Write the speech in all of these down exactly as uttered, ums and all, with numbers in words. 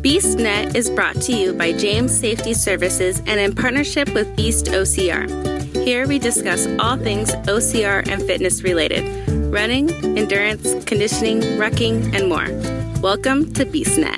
BeastNet is brought to you by James Safety Services and in partnership with Beast O C R. Here we discuss all things O C R and fitness related, running, endurance, conditioning, rucking, and more. Welcome to BeastNet.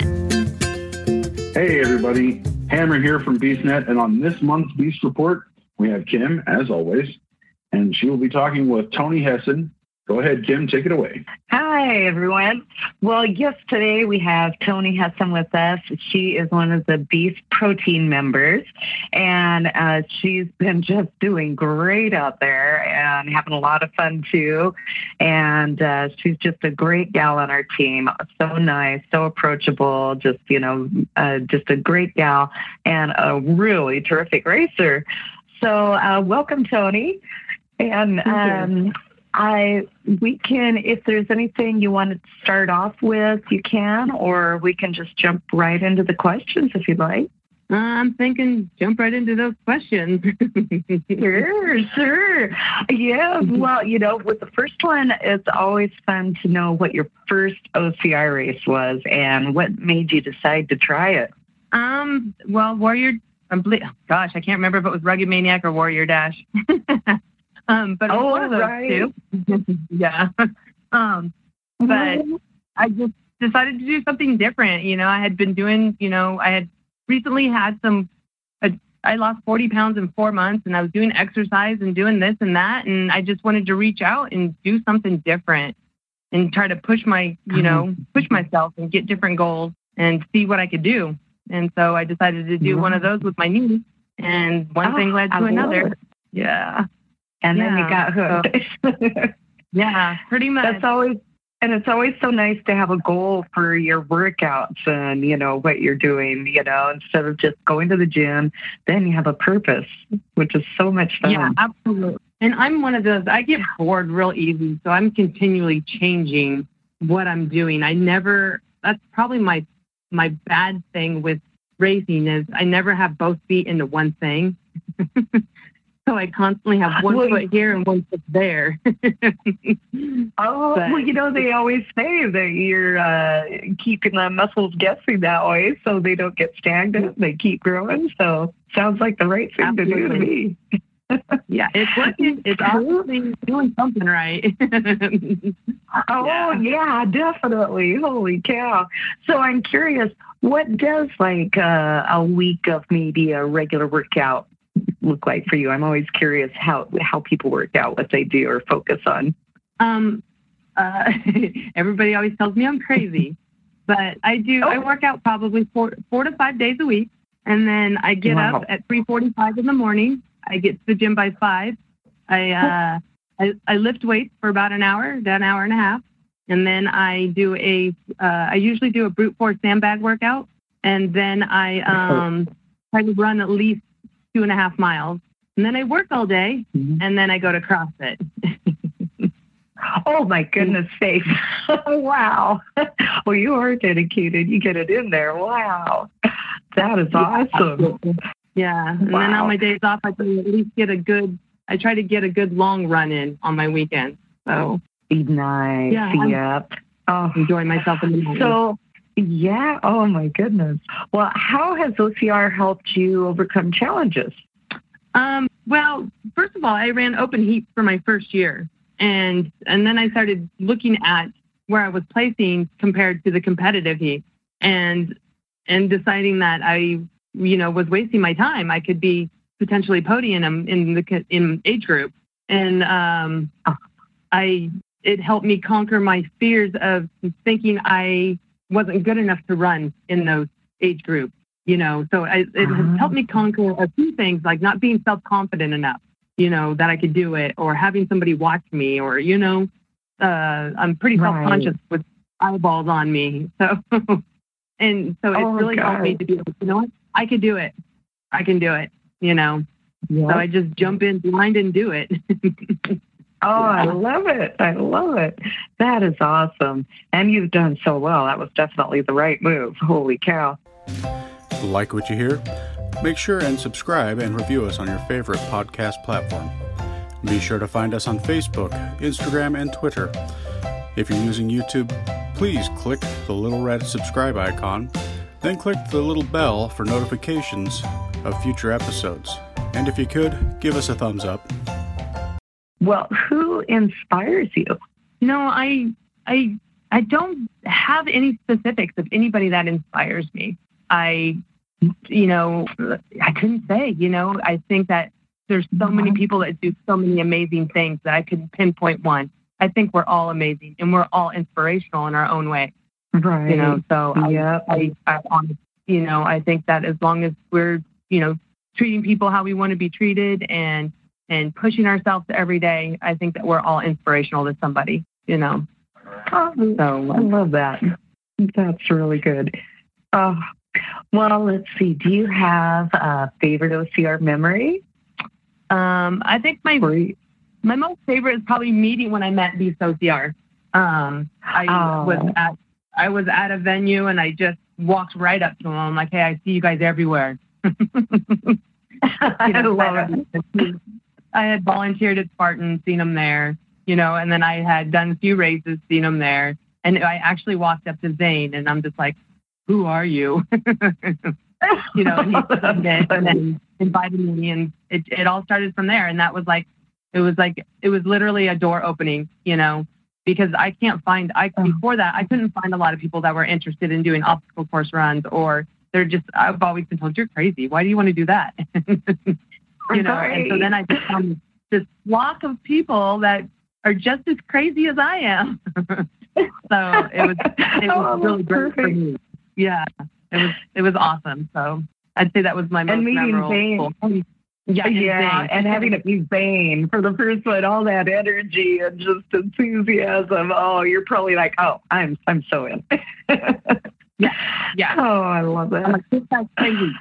Hey everybody, Hammer here from BeastNet, and on this month's Beast Report, we have Kim, as always, and she will be talking with Tony Hesson. Go ahead, Kim, take it away. Hi, everyone. Well, yes, today we have Tony Hesson with us. She is one of the Beast Protein members, and uh, she's been just doing great out there and having a lot of fun, too. And uh, she's just a great gal on our team. So nice, so approachable, just, you know, uh, just a great gal and a really terrific racer. So uh, welcome, Tony. And um I, we can, if there's anything you want to start off with, you can, or we can just jump right into the questions if you'd like. Uh, I'm thinking jump right into those questions. Sure, sure. Yeah, well, you know, with the first one, it's always fun to know what your first O C R race was and what made you decide to try it. Um, well, Warrior, I'm ble- gosh, I can't remember if it was Rugged Maniac or Warrior Dash. Um, but oh, one of those right. two. yeah. Um, but I just decided to do something different. You know, I had been doing, you know, I had recently had some, uh, I lost forty pounds in four months and I was doing exercise and doing this and that. And I just wanted to reach out and do something different and try to push my, you know, push myself and get different goals and see what I could do. And so I decided to do mm-hmm. one of those with my knees, and one oh, thing led to I another. Yeah. And yeah. then you got hooked. So, yeah, pretty much. That's always, and it's always so nice to have a goal for your workouts and, you know, what you're doing, you know, instead of just going to the gym, then you have a purpose, which is so much fun. Yeah, absolutely. And I'm one of those, I get bored real easy. So I'm continually changing what I'm doing. I never, that's probably my, my bad thing with racing is I never have both feet into one thing. So I constantly have one well, foot here and one foot there. oh, but, well, you know, they always say that you're uh, keeping the muscles guessing that way so they don't get stagnant. They keep growing. So sounds like the right thing absolutely. to do to me. Yeah, it's working. It's obviously doing something right. oh, yeah. yeah, definitely. Holy cow. So I'm curious, what does like uh, a week of maybe a regular workout look like for you? I'm always curious how how people work out, what they do or focus on. Um, uh, everybody always tells me I'm crazy, but I do. Oh. I work out probably four four to five days a week, and then I get wow. up at three forty-five in the morning. I get to the gym by five. I uh, I, I lift weights for about an hour, an hour and a half, and then I do a. Uh, I usually do a brute force sandbag workout, and then I um, try to run at least two and a half miles. And then I work all day, mm-hmm. and then I go to CrossFit. Oh, my goodness sakes. Wow. Well, you are dedicated. You get it in there. Wow. That is awesome. Yeah. And wow. then on my days off, I can at least get a good, I try to get a good long run in on my weekends. So nice. Yeah. Yep. Oh, enjoying myself in the morning. So, yeah. Oh, my goodness. Well, how has O C R helped you overcome challenges? Um, well, first of all, I ran open heat for my first year. And and then I started looking at where I was placing compared to the competitive heat and and deciding that I, you know, was wasting my time. I could be potentially podium in the in age group. And um, I it helped me conquer my fears of thinking I wasn't good enough to run in those age groups, you know. So I, it uh-huh. has helped me conquer a few things, like not being self-confident enough, you know, that I could do it, or having somebody watch me, or, you know, uh, I'm pretty right. self-conscious with eyeballs on me. So, and so it oh, really God. helped me to be able to, you know what, I could do it. I can do it, you know. Yep. So I just jump in blind and do it. Oh, I love it. I love it. That is awesome. And you've done so well. That was definitely the right move. Holy cow. Like what you hear? Make sure and subscribe and review us on your favorite podcast platform. Be sure to find us on Facebook, Instagram, and Twitter. If you're using YouTube, please click the little red subscribe icon. Then click the little bell for notifications of future episodes. And if you could, give us a thumbs up. Well, who inspires you? You know, I I I don't have any specifics of anybody that inspires me. I, you know, I couldn't say, you know, I think that there's so many people that do so many amazing things that I could pinpoint one. I think we're all amazing and we're all inspirational in our own way. Right. You know, so yep. I, I, I, you know, I think that as long as we're, you know, treating people how we want to be treated and, and pushing ourselves every day, I think that we're all inspirational to somebody, you know. Oh, so I love that. That's really good. Oh, well, let's see. Do you have a favorite O C R memory? Um, I think my my most favorite is probably meeting when I met Beast O C R. Um, I oh. was at I was at a venue and I just walked right up to them. I'm like, hey, I see you guys everywhere. you I know, love I, it. I had volunteered at Spartan, seen them there, you know, and then I had done a few races, seen them there. And I actually walked up to Zane and I'm just like, who are you? you know, and he and then invited me and it, it all started from there. And that was like, it was like, it was literally a door opening, you know, because I can't find, I before that, I couldn't find a lot of people that were interested in doing obstacle course runs, or they're just, I've always been told, you're crazy. Why do you want to do that? you know, right. and so then I become this flock of people that are just as crazy as I am. so it was, it was oh, really great perfect. for me. Yeah, it was, it was awesome. So I'd say that was my most and meeting memorable. Zane. Yeah, and, yeah, Zane. and having it be Zane for the first one, all that energy and just enthusiasm. Oh, you're probably like, oh, I'm I'm so in. yeah, yeah. Oh, I love that. I'm like, this guy's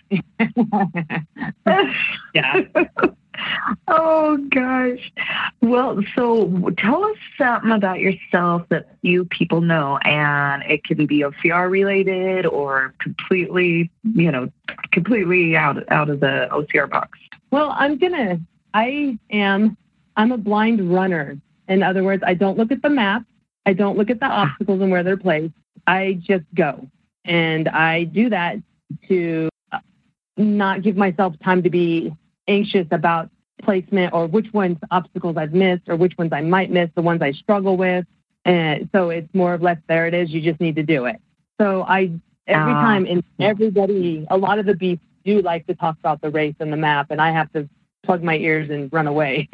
crazy. yeah. Oh gosh. Well, so tell us something about yourself that few people know, and it can be O C R related or completely, you know, completely out out of the O C R box. Well, I'm gonna. I am. I'm a blind runner. In other words, I don't look at the map. I don't look at the obstacles and where they're placed. I just go, and I do that to not give myself time to be anxious about placement or which ones obstacles I've missed or which ones I might miss, the ones I struggle with. And so it's more of less, there it is, you just need to do it. So I, every uh, time, and everybody, a lot of the beasts do like to talk about the race and the map, and I have to plug my ears and run away.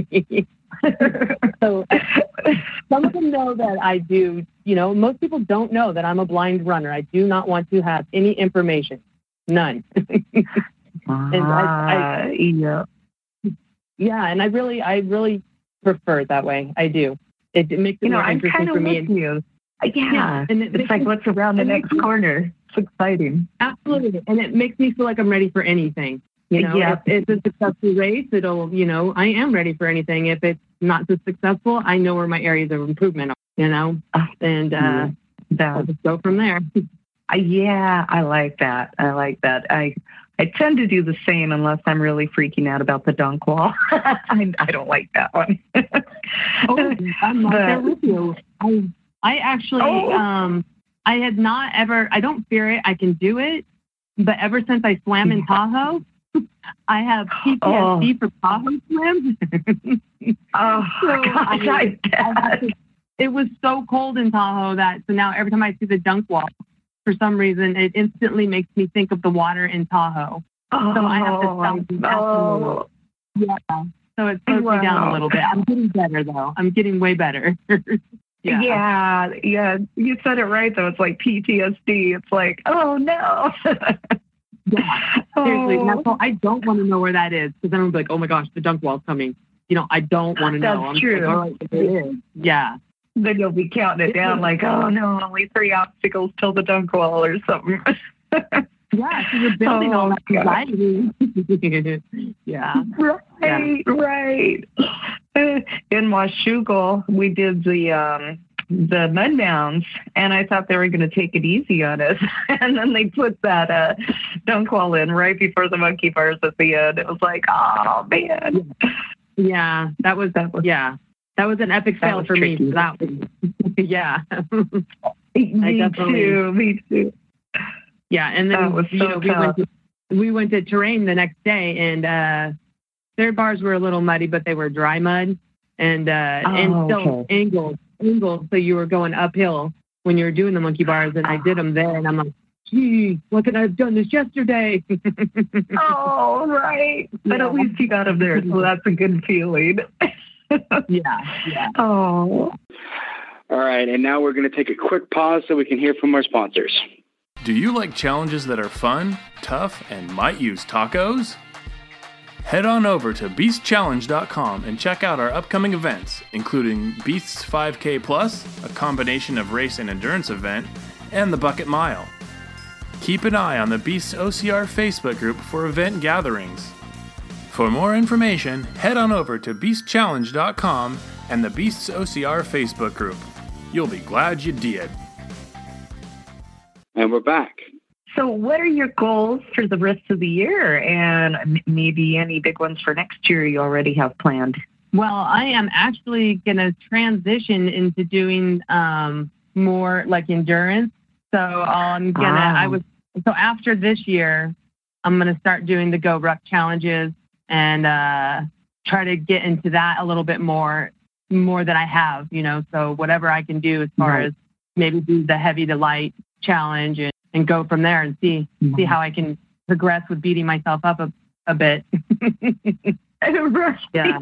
So some of them know that I do, you know, most people don't know that I'm a blind runner. I do not want to have any information, none. and I, I, yeah. Yeah, and I really, I really prefer it that way. I do. It, it makes it you know, more I'm interesting kind for of me. with you. Yeah, yeah and it it's like me, what's around the next corner. It's exciting. Absolutely, and it makes me feel like I'm ready for anything. You know, yeah. if it's a successful race, it'll, you know, I am ready for anything. If it's not so successful, I know where my areas of improvement are. You know, and uh, yeah. I'll just go from there. Uh, yeah, I like that. I like that. I I tend to do the same unless I'm really freaking out about the dunk wall. I, I don't like that one. oh, I'm not there with you. I I actually oh. um I had not ever. I don't fear it. I can do it. But ever since I swam in Tahoe, I have P T S D oh. for Tahoe swim. oh, so gosh, I, I to, it was so cold in Tahoe that so now every time I see the dunk wall, for some reason, it instantly makes me think of the water in Tahoe. Oh, so I have to stop and oh. Yeah. So it slows wow. me down a little bit. I'm getting better, though. I'm getting way better. yeah. yeah. Yeah. You said it right, though. It's like P T S D. It's like, oh, no. yeah. Seriously. Oh. That's all, I don't want to know where that is because then I'm like, oh, my gosh, the dunk wall's coming. You know, I don't want to know. That's I'm true. Like, all right, it is. Yeah. Then you'll be counting it down like, oh, no, only three obstacles till the dunk wall or something. yeah, so you're building oh, all that anxiety. yeah. Right, yeah. right. In Washougal, we did the um, the mud mounds, and I thought they were going to take it easy on us. And then they put that uh, dunk wall in right before the monkey bars at the end. It was like, oh, man. Yeah, that was, that was yeah. That was an epic fail for tricky. me. That was, yeah. me too. Me too. Yeah, and then That was you so know, we went tough. to, we went to Terrain the next day, and uh, their bars were a little muddy, but they were dry mud, and uh, Oh, and still okay. angled, angled, so you were going uphill when you were doing the monkey bars, and I did them there, and I'm like, gee, what could I have done this yesterday? Oh, right. But Yeah. at least you got him there, so that's a good feeling. yeah, yeah. Oh, All right, and now we're going to take a quick pause so we can hear from our sponsors. Do you like challenges that are fun, tough, and might use tacos? Head on over to beast challenge dot com and check out our upcoming events, including Beasts five K Plus, a combination of race and endurance event, and the Bucket Mile. Keep an eye on the Beasts O C R Facebook group for event gatherings. For more information, head on over to beast challenge dot com and the Beasts O C R Facebook group. You'll be glad you did. And we're back. so what are your goals for the rest of the year, and m- maybe any big ones for next year you already have planned? Well, I am actually going to transition into doing um, more like endurance. So I'm gonna. Wow. I was so after this year, I'm gonna start doing the Go Ruck challenges and uh, try to get into that a little bit more, more than I have. You know, so whatever I can do as far Right. as maybe do the heavy to light challenge and, and go from there and see Mhm. see how I can progress with beating myself up a, a bit. Right. Yeah.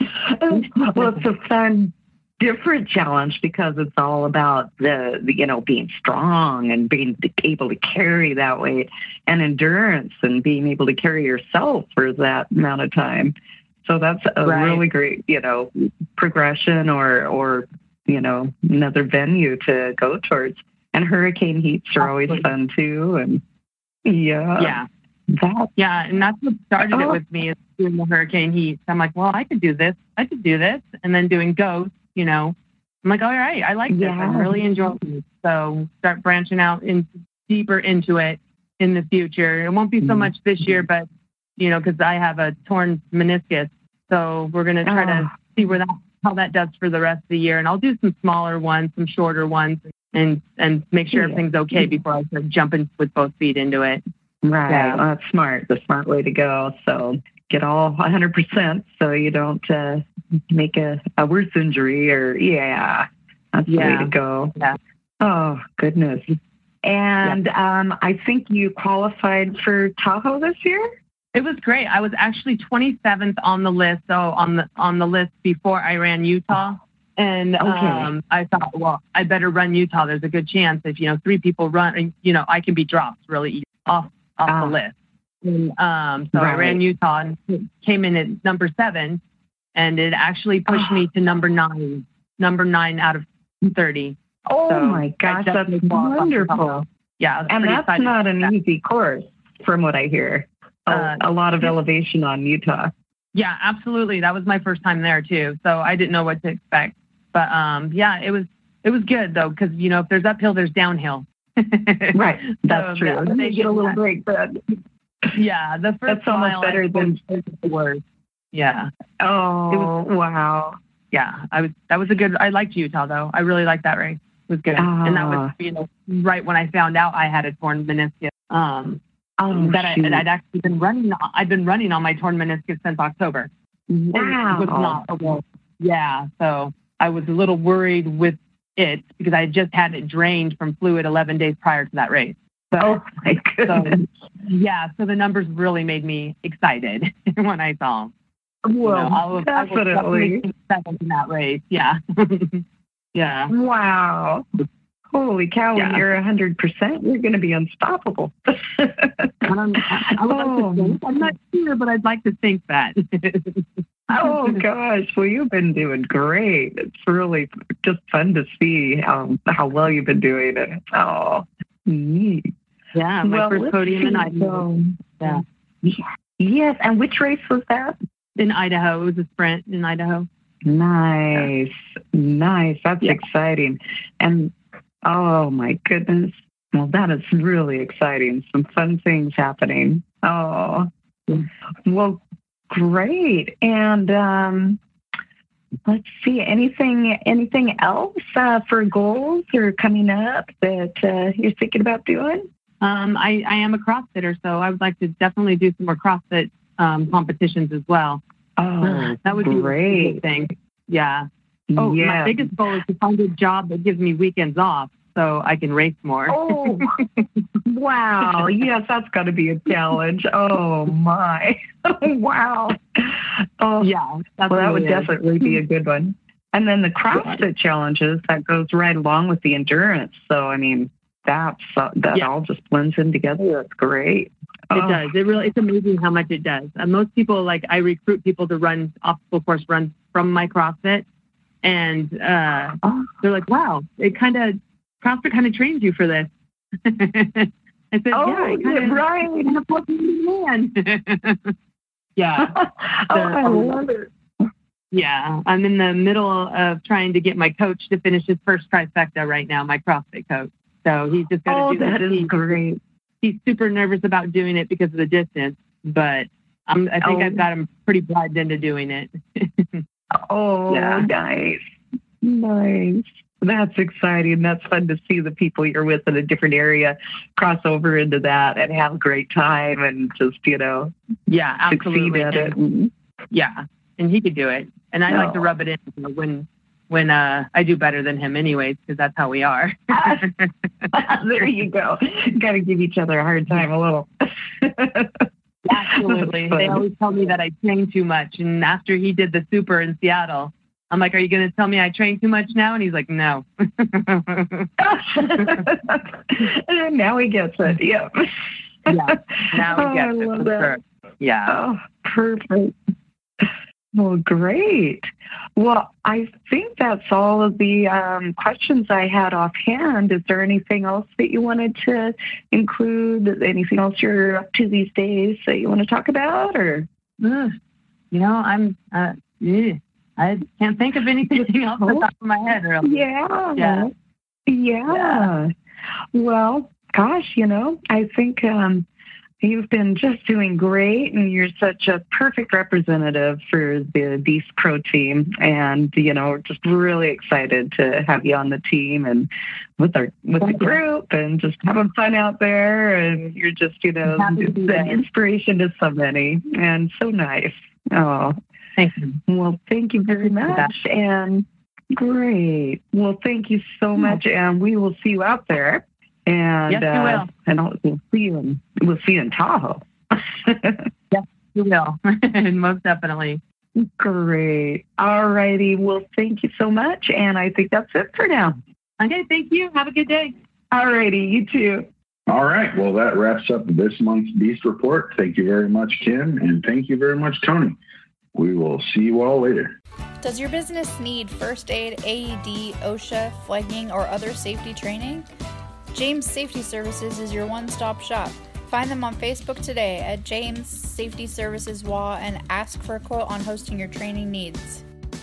Well, it's a fun, different challenge because it's all about the, the, you know, being strong and being able to carry that weight, and endurance and being able to carry yourself for that amount of time. So that's a Right. really great, you know, progression or, or, you know, another venue to go towards. And hurricane heats are always Absolutely. fun too. And yeah, yeah. that, Yeah, and that's what started it Oh. with me, is doing the hurricane heat. I'm like, well, I could do this. I could do this. And then doing ghosts, you know, I'm like, all right, I like this. I'm Yeah. really enjoying it. So start branching out in, deeper into it in the future. It won't be so Mhm. much this year, but, you know, because I have a torn meniscus. So we're going to try to Ah. see where that, how that does for the rest of the year. And I'll do some smaller ones, some shorter ones, and, and make sure Yeah. everything's okay before I start jumping with both feet into it. Right. Yeah. Well, that's smart. The smart way to go. So get all one hundred percent so you don't uh, make a, a worse injury or, yeah, that's the way Yeah. to go. Yeah. Oh, goodness. And um, I think you qualified for Tahoe this year? It was great. I was actually twenty-seventh on the list, so on the on the list before I ran Utah. And Okay. um, I thought, well, I better run Utah. There's a good chance if, you know, three people run, you know, I can be dropped really easy off, off Ah. the list. And um, so I Right. ran Utah and came in at number seven, and it actually pushed Ah. me to number nine, number nine out of thirty. Oh, So my I gosh, that's definitely qualified for wonderful. Tahoe. Yeah. I was And pretty that's excited not about an that. easy course, from what I hear. A, Uh, a lot of elevation on Utah. Yeah, absolutely. That was my first time there too, so I didn't know what to expect. But um, yeah, it was it was good though, because you know if there's uphill, there's downhill. Right. That's So, true. yeah, Then they you get a did little that. break then. Yeah, the first That's almost mile better I than- was the worst. Yeah, Oh, wow. yeah. I was that was a good. I liked Utah though. I really liked that race. It was good, and that was Ah. you know right when I found out I had a torn meniscus. Um, Oh, that I, shoot. and I'd actually been running. I'd been running on my torn meniscus since October. Wow. It was not a well. Yeah, so I was a little worried with it because I had just had it drained from fluid eleven days prior to that race. So, Oh, my so goodness. yeah, so the numbers really made me excited when I saw them. Well, you know, I was, I was definitely. definitely seventh in that race. Yeah, yeah. Wow. Holy cow, when Yeah. you're one hundred percent, you're going to be unstoppable. Um, I, I would like Oh. to think. I'm not sure, but I'd like to think that. Oh, gosh. Well, you've been doing great. It's really just fun to see um, how well you've been doing it. Oh, neat. Yeah, my Well, first let's podium in see. Idaho. So- Yeah. Yes. And which race was that? In Idaho, it was a sprint in Idaho. Nice. Nice. That's Yeah. exciting. And oh my goodness. Well, that is really exciting. Some fun things happening. Oh, well, great. And um, let's see, anything, anything else uh, for goals or coming up that uh, you're thinking about doing? Um, I, I am a CrossFitter, so I would like to definitely do some more CrossFit um, competitions as well. Oh, that would great. be a good thing. Yeah. Oh, yeah. my biggest goal is to find a job that gives me weekends off so I can race more. Oh, wow. Yes, that's got to be a challenge. Oh, my. Wow. Oh, yeah. Well, that would is. definitely be a good one. And then the CrossFit yeah. challenges, that goes right along with the endurance. So, I mean, that's, uh, that yeah. all just blends in together. That's great. It oh. does. It really, it's amazing how much it does. Uh, most people, like, I recruit people to run obstacle course runs from my CrossFit. And uh, oh. they're like, wow, it kind of, CrossFit kind of trains you for this. I said, oh, yeah, I kind of, right. Man. yeah. oh, so, I love it. Yeah. I'm in the middle of trying to get my coach to finish his first trifecta right now, my CrossFit coach. So he's just got to oh, do that it. is He, great. He's super nervous about doing it because of the distance, but I'm, I think oh. I've got him pretty bribed into doing it. oh, yeah. nice. Nice. That's exciting. That's fun to see the people you're with in a different area cross over into that and have a great time and just, you know, yeah, absolutely. succeed at it. And, yeah, and he could do it. And I no. like to rub it in when when uh, I do better than him anyways, because that's how we are. There you go. Got to give each other a hard time a little. Absolutely. They always tell me that I train too much. And after he did the super in Seattle, I'm like, are you going to tell me I train too much now? And he's like, no. Now he gets it. Yep. Yeah. Now he gets oh, it. For sure. Yeah. Oh, perfect. Well, great. Well, I think that's all of the um, questions I had offhand. Is there anything else that you wanted to include? Anything else you're up to these days that you want to talk about? Or, uh, you know, I'm. Uh, yeah. I can't think of anything else on the top of my head. Really. Yeah. yeah. Yeah. Yeah. Well, gosh, you know, I think um, you've been just doing great, and you're such a perfect representative for the Beast Pro team. And, you know, we're just really excited to have you on the team and with our with the group and just having fun out there. And you're just, you know, an inspiration to so many and so nice. Oh, thank you. Well, thank you very much. And great. Well, thank you so much. And we will see you out there. And yes, you uh, will. And I'll, we'll see you in we'll see you in Tahoe. Yes, you will. Most definitely. Great. All righty. Well, thank you so much. And I think that's it for now. Okay, thank you. Have a good day. All righty. You too. All right. Well, that wraps up this month's Beast Report. Thank you very much, Kim, and thank you very much, Tony. We will see you all later. Does your business need first aid, A E D, OSHA, flagging, or other safety training? James Safety Services is your one-stop shop. Find them on Facebook today at James Safety Services W A and ask for a quote on hosting your training needs.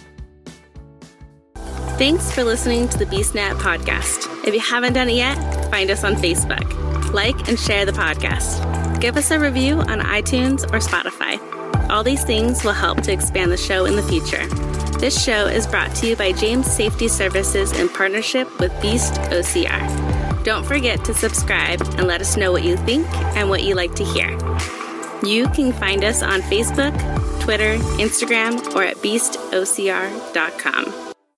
Thanks for listening to the BeastNet podcast. If you haven't done it yet, find us on Facebook. Like and share the podcast. Give us a review on iTunes or Spotify. All these things will help to expand the show in the future. This show is brought to you by James Safety Services in partnership with Beast O C R. Don't forget to subscribe and let us know what you think and what you like to hear. You can find us on Facebook, Twitter, Instagram, or at beast o c r dot com.